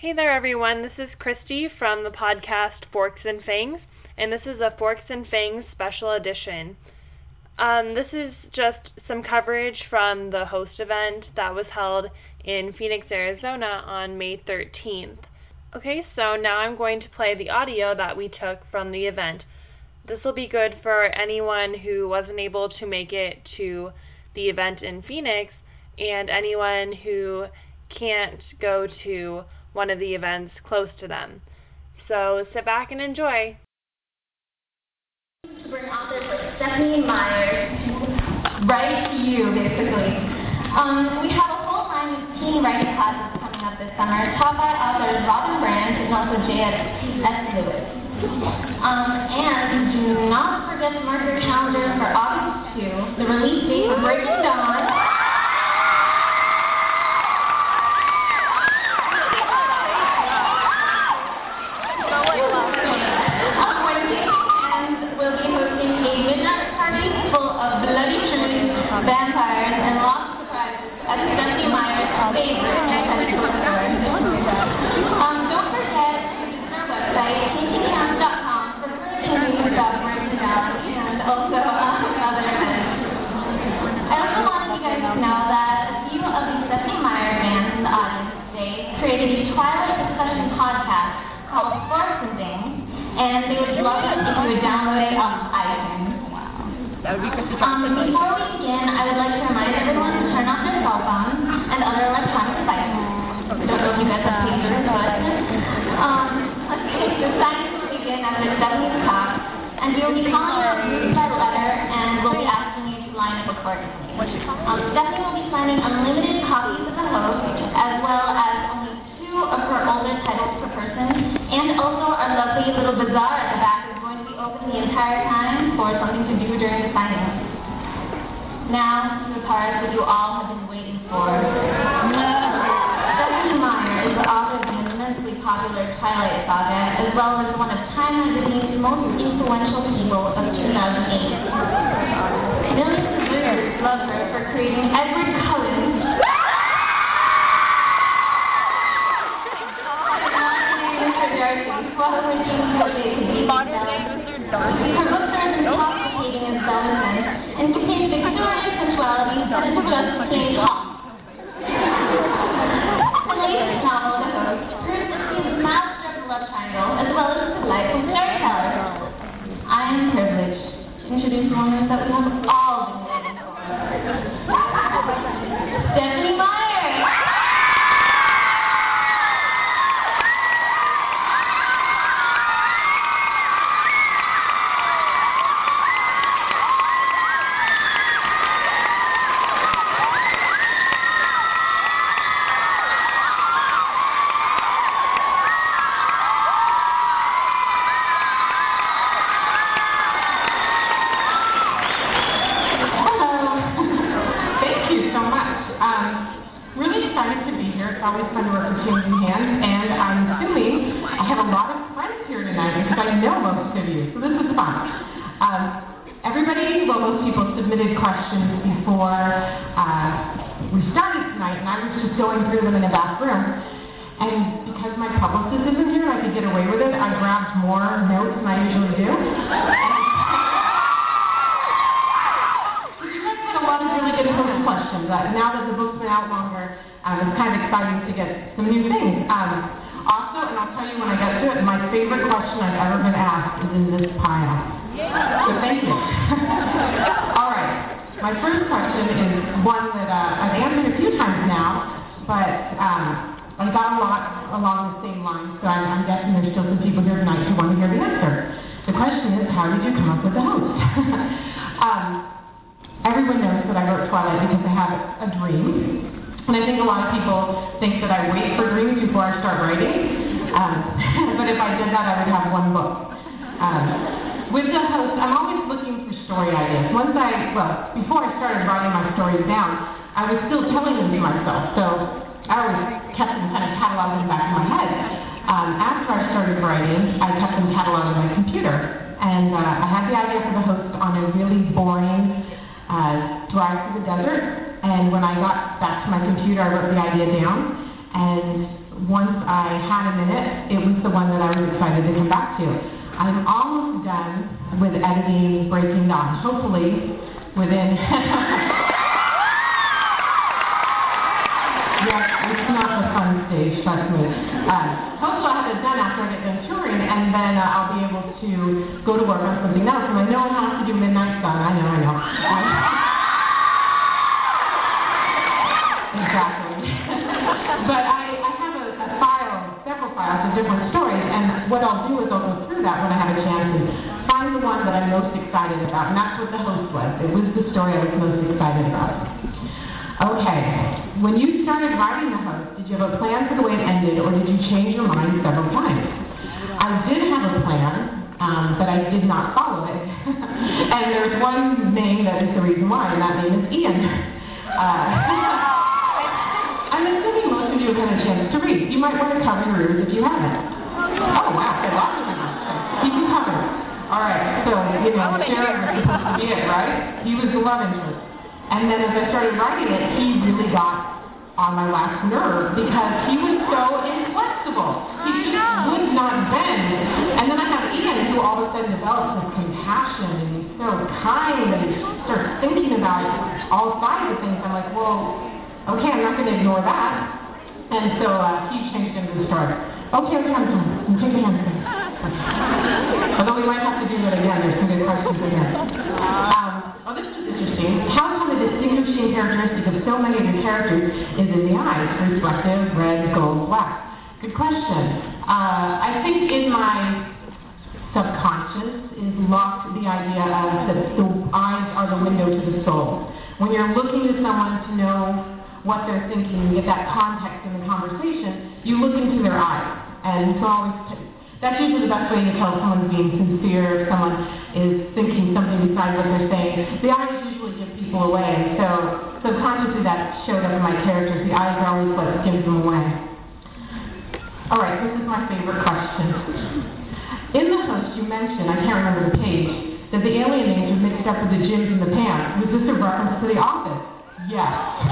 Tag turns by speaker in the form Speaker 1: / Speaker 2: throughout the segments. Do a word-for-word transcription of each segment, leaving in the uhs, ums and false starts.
Speaker 1: Hey there, everyone. This is Christy from the podcast Forks and Fangs, and this is a Forks and Fangs special edition. Um, this is just some coverage from the host event that was held in Phoenix, Arizona on May thirteenth. Okay, so now I'm going to play the audio that we took from the event. This will be good for anyone who wasn't able to make it to the event in Phoenix and anyone who can't go to one of the events close to them. So sit back and enjoy.
Speaker 2: We're author for Stephanie Myers, right to you, basically. Um, we have a whole line of teen writing classes coming up this summer, taught by authors Robin Brand and also J S Lewis. Um, and do not forget to mark your calendar for August second, the release date for Breaking Dawn. Vampires and lots of surprises at Stephanie Meyer's favorite independent bookstore. Um, don't forget to visit our website, taking camp dot com, for further news about Breaking Dawn and also um, other events. I also wanted you guys to know that a few of the Stephanie Meyer fans in the audience today created a Twilight discussion podcast called Forks and Things, and they would love it if you would download it on iTunes.
Speaker 3: That would be Christy.
Speaker 2: Um, before we begin, I would like to remind everyone to turn off their cell phones and other electronic devices. I don't know if you guys have pagers, but um, okay, so signing will begin after Stephanie's talk, and we will be calling out groups by letter, and we'll be asking you to line up accordingly. Um, Stephanie will be signing unlimited copies of the host, as well as only two of her older titles per person, and also our lovely little bazaar at the back is going to be open the entire time for something to do during the signing. Now, to the part that you all have been waiting for. Stephanie Meyer is the author of the immensely popular Twilight Saga, as well as one of Time Magazine's most influential people of two thousand eight. Millions of readers love her for creating Edward Cullen.
Speaker 3: Modern day Mister Darcy.
Speaker 2: Her books are as intoxicating as Belvedere and contain Victorian sensuality that is just plain hot. The latest novel, The Host, proves that she is a master of the love triangle as well as a delightful storyteller. I am privileged to introduce the woman that we have all been waiting for. Stephanie Meyer!
Speaker 4: It's always fun to work with changing hands, and I'm assuming I have a lot of friends here tonight because I know most of you, so this is fun. Um, everybody, well, most people submitted questions before uh, we started tonight, and I was just going through them in the back room. And because my publicist isn't here and I could get away with it, I grabbed more notes than I usually do. You guys had a lot of really good post questions. Uh, now that the book's been out longer, Um, it's kind of exciting to get some new things. Um, also, and I'll tell you when I get to it, my favorite question I've ever been asked is in this pile. So thank you. All right. My first question is one that uh, I've answered a few times now, but um, I got a lot along the same lines, so I'm, I'm guessing there's still some people here tonight who want to hear the answer. The question is, how did you come up with the host? um, everyone knows that I wrote Twilight because I have a dream. And I think a lot of people think that I wait for dreams before I start writing. Um, but if I did that, I would have one book. Um, with the host, I'm always looking for story ideas. Once I, well, before I started writing my stories down, I was still telling them to myself. So I always kept them kind of cataloged in the back of my head. Um, after I started writing, I kept them cataloged on my computer. And uh, I had the idea for the host on a really boring uh, drive through the desert. And when I got back to my computer, I wrote the idea down. And once I had a minute, it was the one that I was excited to come back to. I'm almost done with editing Breaking Dawn. Hopefully, within... Yes, it's not the fun stage, trust me. Uh, hopefully I'll have it done after I get done touring, and then uh, I'll be able to go to work on something else. And I know I have to do Midnight Sun. I know, I know. Um, exactly. But I, I have a, a file, several files of different stories, and what I'll do is I'll go through that when I have a chance and find the one that I'm most excited about, and that's what The Host was. It was the story I was most excited about. Okay, when you started writing The Host, did you have a plan for the way it ended, or did you change your mind several times? I did have a plan, um, but I did not follow it. And there's one name that is the reason why, and that name is Ian. Uh, I'm assuming most of you have had a chance to read. You might want to cover your ears if you haven't. Oh, wow, okay, lots of you. Keep them covered. All right, so, you know, Jared was supposed to be it, right? He was the love interest. And then as I started writing it, he really got on my last nerve because he was so inflexible. He just would not bend. And then I have Ian, who all of a sudden develops this compassion, and he's so kind, and he starts thinking about all sides of things. I'm like, well, okay, I'm not going to ignore that. And so uh, he changed into the story. Okay, okay, I'm done. And take your hands down. Okay. Although we might have to do that again. There's some good questions in here. Um, oh, this is interesting. How come the distinguishing characteristic of so many of the characters is in the eyes? Reflective, red, gold, black. Good question. Uh, I think in my subconscious is locked the idea of that the eyes are the window to the soul. When you're looking to someone to know what they're thinking, you get that context in the conversation, you look into their eyes. And so always t- that's usually the best way to tell if someone's being sincere, if someone is thinking something besides what they're saying. The eyes usually give people away, so subconsciously that showed up in my characters. The eyes are always what gives them away. All right, this is my favorite question. In The Host, you mentioned, I can't remember the page, that the alien names are mixed up with the Jims and the Pams. Was this a reference to The Office? Yes.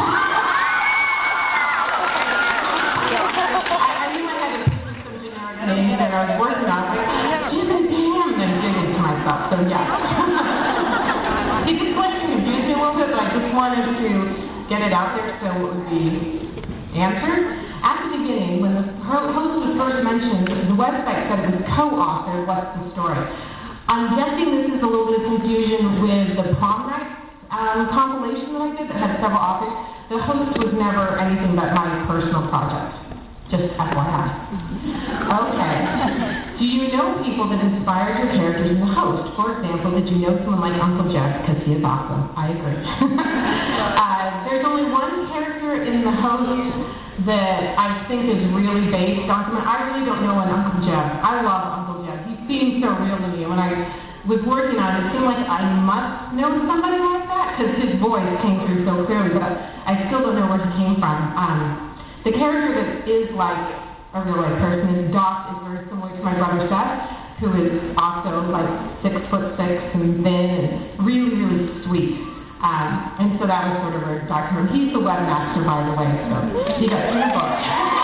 Speaker 4: Name that I was working on, like, Jim and Pam, and giggling to myself, so yeah. See, this question confused me a little bit, but I just wanted to get it out there so it would be answered. At the beginning, when the host was first mentioned, the website said it was co-authored, What's the Story? I'm guessing this is a little bit of confusion with the Prom Nights um, compilation that I did that had several authors. The Host was never anything but my personal project. Just F Y I. Okay. Do you know people that inspired your characters in The Host? For example, did you know someone like Uncle Jeff? Because he is awesome. I agree. uh, there's only one character in The Host that I think is really based on someone. I really don't know an Uncle Jeff. I love Uncle Jeff. He seems so real to me. When I was working on it, it seemed like I must know somebody like that because his voice came through so clearly, but I still don't know where he came from. Um, The character that is like a real life person is Doc, is very similar to my brother Seth, who is also like six foot six and thin and really, really sweet. Um, and so that was sort of a document. He's the webmaster, by the way, so he got two books.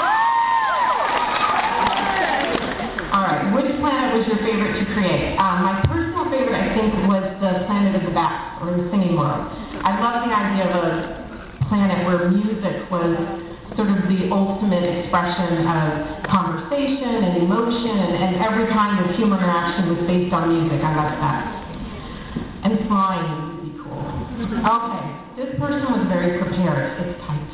Speaker 4: All right, which planet was your favorite to create? Um, my personal favorite, I think, was the planet of the bats, or the singing world. I love the idea of a planet where music was sort of the ultimate expression of conversation and emotion, and, and every kind of human interaction was based on music. I love that. And flying would be cool. Okay, this person was very prepared. It's tight.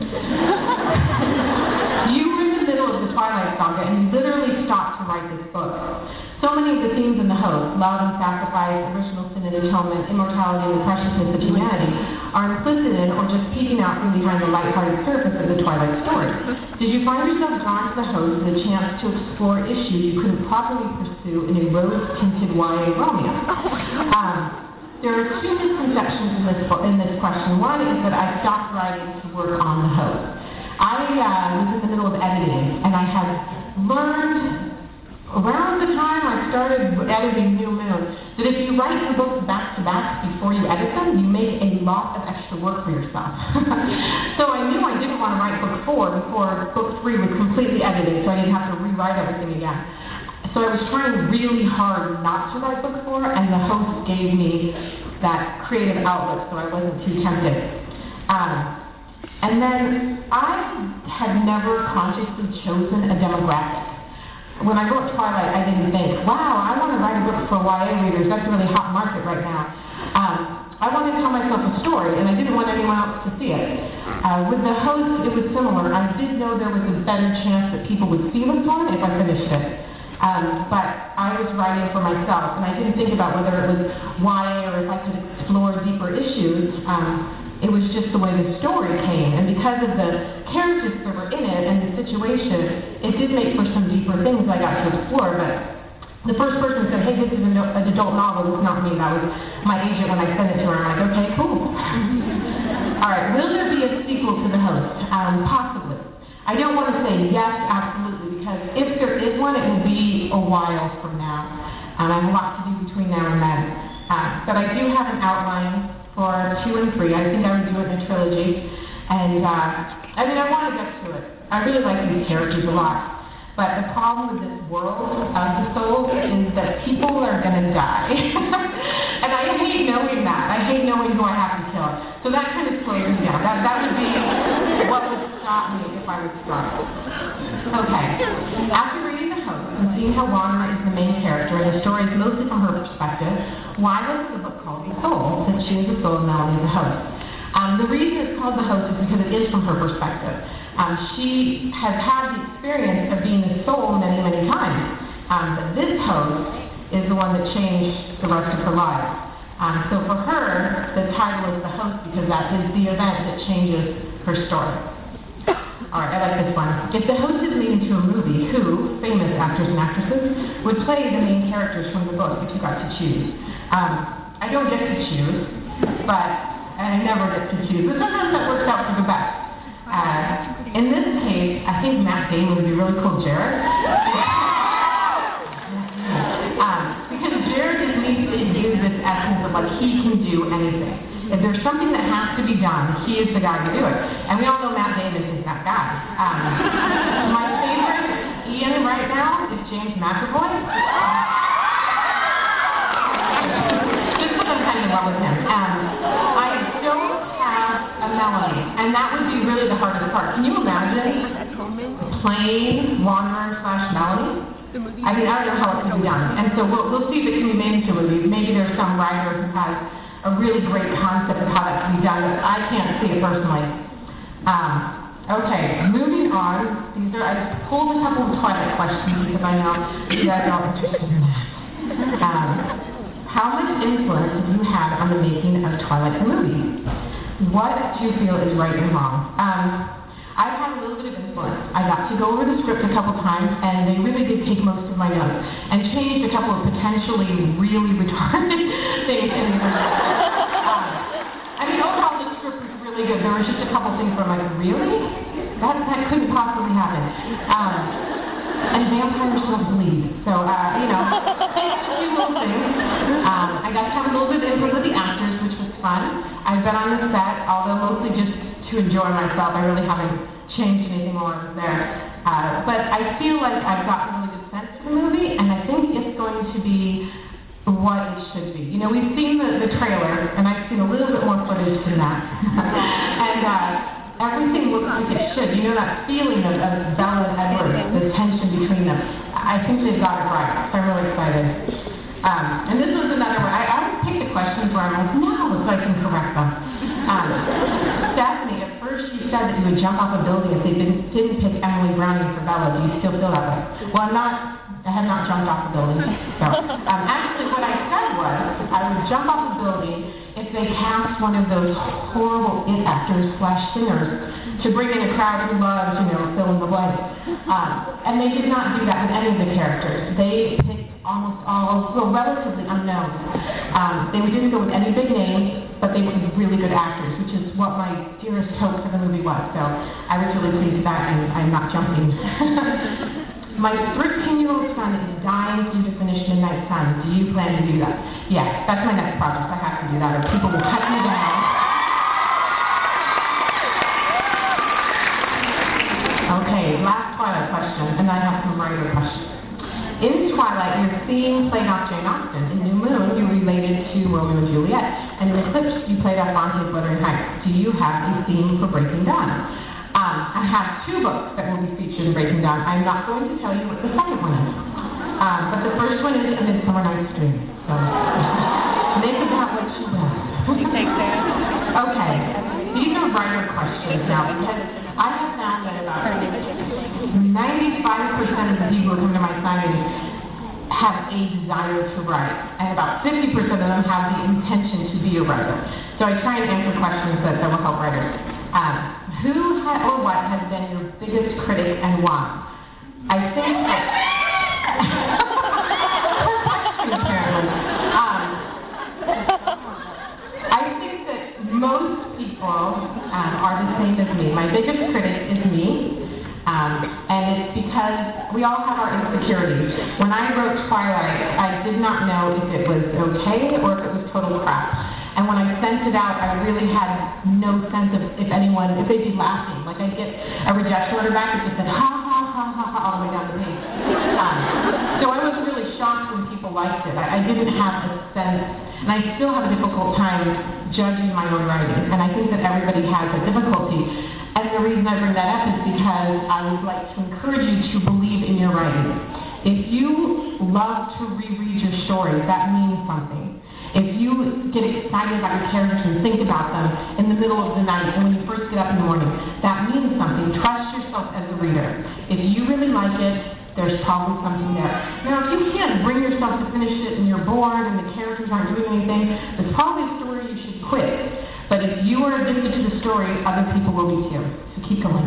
Speaker 4: You were in the middle of the Twilight Saga, and you literally stopped to write this book. So many of the themes in The Host, love and sacrifice, original sin and atonement, immortality and the preciousness of humanity, are implicit in or just peeking out from behind the lighthearted surface of the Twilight story. Did you find yourself drawn to The Host with a chance to explore issues you couldn't properly pursue in a rose-tinted Y A romance? Um, there are two misconceptions in this, in this question. One is that I stopped writing to work on The Host. I uh, was in the middle of editing, and I had learned around the time I started editing New Moon, that if you write your books back to back-to-back before you edit them, you make a lot of extra work for yourself. So I knew I didn't want to write book four before book three was completely edited, so I didn't have to rewrite everything again. So I was trying really hard not to write book four, and the host gave me that creative outlet, so I wasn't too tempted. Um, and then I had never consciously chosen a demographic. When I wrote Twilight, I didn't think, wow, I want to write a book for Y A readers. That's a really hot market right now. Um, I wanted to tell myself a story, and I didn't want anyone else to see it. Uh, with the host, it was similar. I did know there was a better chance that people would see this one if I finished it. Um, but I was writing for myself, and I didn't think about whether it was Y A or if I could explore deeper issues. Um, it was just the way the story came, and because of the characters that were in it and the situation, it did make for some deeper things I got to explore. But the first person said, hey, this is an adult novel, it's not me. That was my agent when I sent it to her. I'm like, okay, cool. All right, will there be a sequel to The Host? Um, possibly. I don't want to say yes, absolutely, because if there is one, it will be a while from now. Um, I have a lot to do between now and then. Uh, but I do have an outline for two and three. I think I would do it in a trilogy. And, uh, I mean, I want to get to it. I really like these characters a lot. But the problem with this world of the souls is that people are going to die. And I hate knowing that. I hate knowing who I have to kill. So that kind of slows me down. That, that would be what would stop me if I was struck. Okay. After reading The Host and seeing how Wanderer is the main character and the story is mostly from her perspective, why was the book called The Soul, since she is the soul and Melanie is the host? Um, the reason it's called The Host is because it is from her perspective. Um, she has had the experience of being the soul many, many times. Um, but this host is the one that changed the rest of her life. Um, so for her, the title is The Host because that is the event that changes her story. All right, I like this one. If The Host is made into a movie, who, famous actors and actresses, would play the main characters from the book if you got to choose? Um, I don't get to choose, but I never get to choose. But sometimes that works out for the best. Uh, in this case, I think Matt Damon would be really cool, Jared. um, because Jared just needs to use this essence of like he can do anything. If there's something that has to be done, he is the guy to do it. And we all know Matt Damon is that guy. Um, my favorite Ian right now is James McAvoy. Just because I'm kind of in love with him. Um, I don't have a Melanie, and that would be really the hardest part. Can you imagine playing Wanderer slash Melanie? I mean, I don't know how it can be done. And so we'll, we'll see if it can be made into a movie. Maybe there's some writer who has a really great concept of how that can be done, but I can't see it personally. Um, okay, moving on. These are, I pulled a couple of Twilight questions because I know you guys are all interested in that. Um, how much influence have you had on the making of Twilight the movie? What do you feel is right and wrong? Um, I've had a little bit of influence. I got to go over the script a couple times, and they really did take most of my notes and changed a couple of potentially really retarded things in the um, I mean, overall, the script was really good. There were just a couple things where I'm like, really? That, that couldn't possibly happen. Um, and vampires don't bleed. So, uh, you know, a few little things. Um, I got to have a little bit of input with the actors, which was fun. I've been on the set, although mostly just to enjoy myself. I really haven't changed anything while I was there. Uh, but I feel like I've gotten a really good sense of the movie, and I think it's going to be what it should be. You know, we've seen the, the trailer, and I've seen a little bit more footage than that. and uh, everything looks like it should. You know, that feeling of, of Bella and Edward, the tension between them. I think they've got it right, so I'm really excited. Um, and this was another one. I, I always pick the questions where I'm like, no, so I can correct them. Um, Stephanie, at first you said that you would jump off a building if they didn't, didn't pick Emily Browning for Bella. Do you still feel that way? Well, I'm not, I have not jumped off a building. So, um, actually, what I said was I would jump off a building if they cast one of those horrible it actors slash singers to bring in a crowd who loves, you know, fill in the blank. Um, and they did not do that with any of the characters. They picked almost all, well, relatively unknown. Um, they didn't go with any big names, but they were really good actors, which is what my dearest hope for the movie was. So I was really pleased with that, and I'm not jumping. My thirteen-year-old son is dying for you to finish Midnight Sun. Do you plan to do that? Yes, that's my next project. I have to do that, or people will cut me down. Okay, last Twilight question, and I have some writer questions. In Twilight, you're seeing played off Jane Austen. In New Moon, you related to Romeo and Juliet. And in Eclipse, you played off Bronte's Wuthering Heights. Do you have a theme for Breaking Dawn? Um, I have two books that will be featured in Breaking Dawn. I'm not going to tell you what the second one is. Um, but the first one is A Midsummer Night's Dream. So make of that what you will. Okay, these are writer questions now, because I have found that about ninety-five percent of the people who come to my signings have a desire to write, and about fifty percent of them have the intention to be a writer. So I try and answer questions that, that will help writers. Um, who ha or what has been your biggest critic and why? I think that... um, I think that most people um, are the same as me. My biggest critic is me. Um, and it's because we all have our insecurities. When I wrote Twilight, I did not know if it was okay or if it was total crap. And when I sent it out, I really had no sense of if anyone, if they'd be laughing. Like I'd get a rejection letter back that just said, ha, ha, ha, ha, ha, all the way down the page. Um, so I was really shocked when people liked it. I, I didn't have a sense, and I still have a difficult time judging my own writing. And I think that everybody has a difficulty. And the reason I bring that up is because I would like to encourage you to believe in your writing. If you love to reread your stories, that means something. If you get excited about your characters and think about them in the middle of the night and when you first get up in the morning, that means something. Trust yourself as a reader. If you really like it, there's probably something there. Now, if you can't bring yourself to finish it and you're bored and the characters aren't doing anything, there's probably a story you should quit. But if you are addicted to the story, other people will be too. So keep going.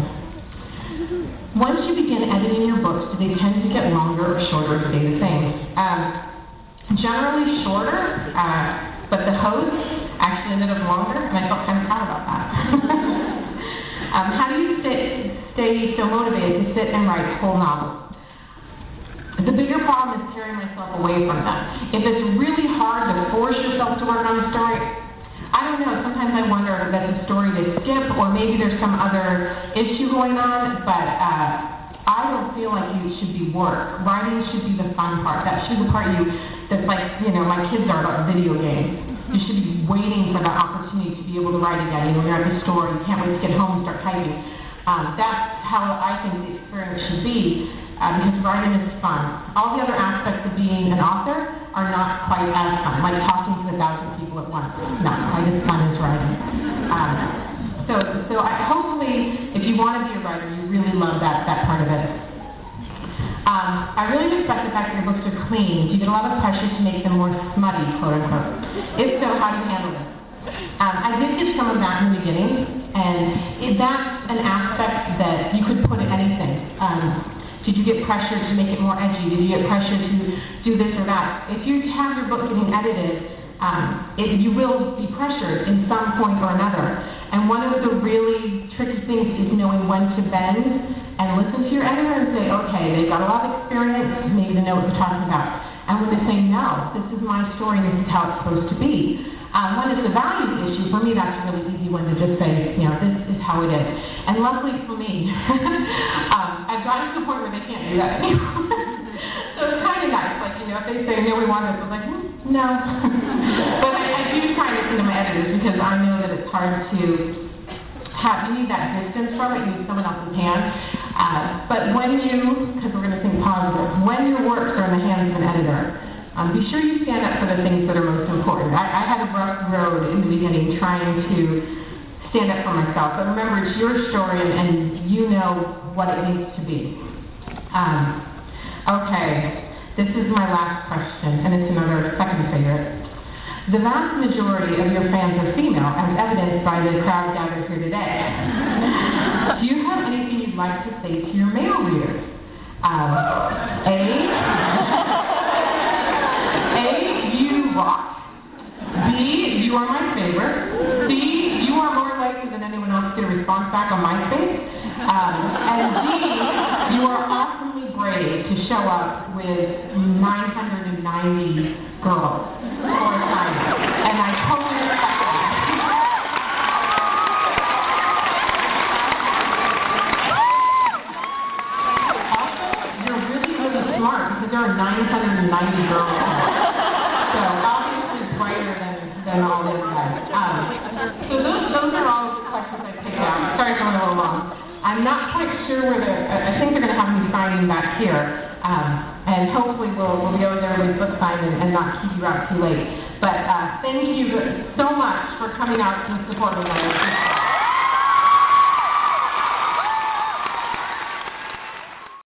Speaker 4: Once you begin editing your books, do they tend to get longer or shorter or stay the same? Um, generally shorter, uh, but the host actually ended up longer, and I felt kind of proud about that. um, how do you stay, stay so motivated to sit and write whole novels? The bigger problem is tearing myself away from that. If it's really hard to force yourself to work on a story, I don't know, sometimes I wonder if that's a story to skip, or maybe there's some other issue going on, but uh, I don't feel like it should be work. Writing should be the fun part. That should be the part you, that's like, you know, my kids are about video games. You should be waiting for that opportunity to be able to write again. You know, you're at the store, you can't wait to get home and start typing. Um, that's how I think the experience should be, uh, because writing is fun. All the other aspects of being an author are not quite as fun, like talking to a thousand people at once. Not quite as fun as writing. Um, so, so I, hopefully, if you want to be a writer, you really love that, that part of it. Um, I really respect the fact that your books are clean. Do you get a lot of pressure to make them more smutty, quote unquote? If so, how do you handle it? Um, I did get some of that in the beginning, and it, that's an aspect that you could put in anything. Um, Did you get pressure to make it more edgy? Did you get pressure to do this or that? If you have your book getting edited, um, it, you will be pressured in some point or another. And one of the really tricky things is knowing when to bend and listen to your editor and say, okay, they've got a lot of experience, maybe they know what they're talking about. And when they say, no, this is my story, this is how it's supposed to be. Um, when it's a values issue, for me, that's a really easy one to just say, you know, this is how it is. And luckily for me, um, I've gotten to the point where they can't do that anymore. So it's kind of nice. Like, you know, if they say, no, we want this, I'm like, hmm, no. But I, I do try to listen to my editors because I know that it's hard to have, you need that distance from it, you need someone else's hand. Uh, but when you, because we're going to think positive, when your works are in the hands of an editor, Um, be sure you stand up for the things that are most important. I, I had a rough road in the beginning trying to stand up for myself, but remember, it's your story, and, and you know what it needs to be. Um, okay, this is my last question, and it's another second favorite. The vast majority of your fans are female, as evidenced by the crowd gathered here today. Do you have anything you'd like to say to your male readers? Um, A... A, you rock. B, you are my favorite. C, you are more likely than anyone else to get a response back on MySpace. Um, and D, you are awesomely brave. brave to show up with nine hundred ninety girls for a signing. And I totally respect that. Also, you're really, really smart because there are nine hundred ninety girls here. So obviously brighter than, than all the other guys. Um, so those, those are all the questions I picked out. Sorry, going a little long. I'm not quite sure where they're, I think they're going to have me signing back here. Um, and hopefully we'll, we'll be over there with book sign and, and not keep you out too late. But uh, thank you so much for coming out and supporting us.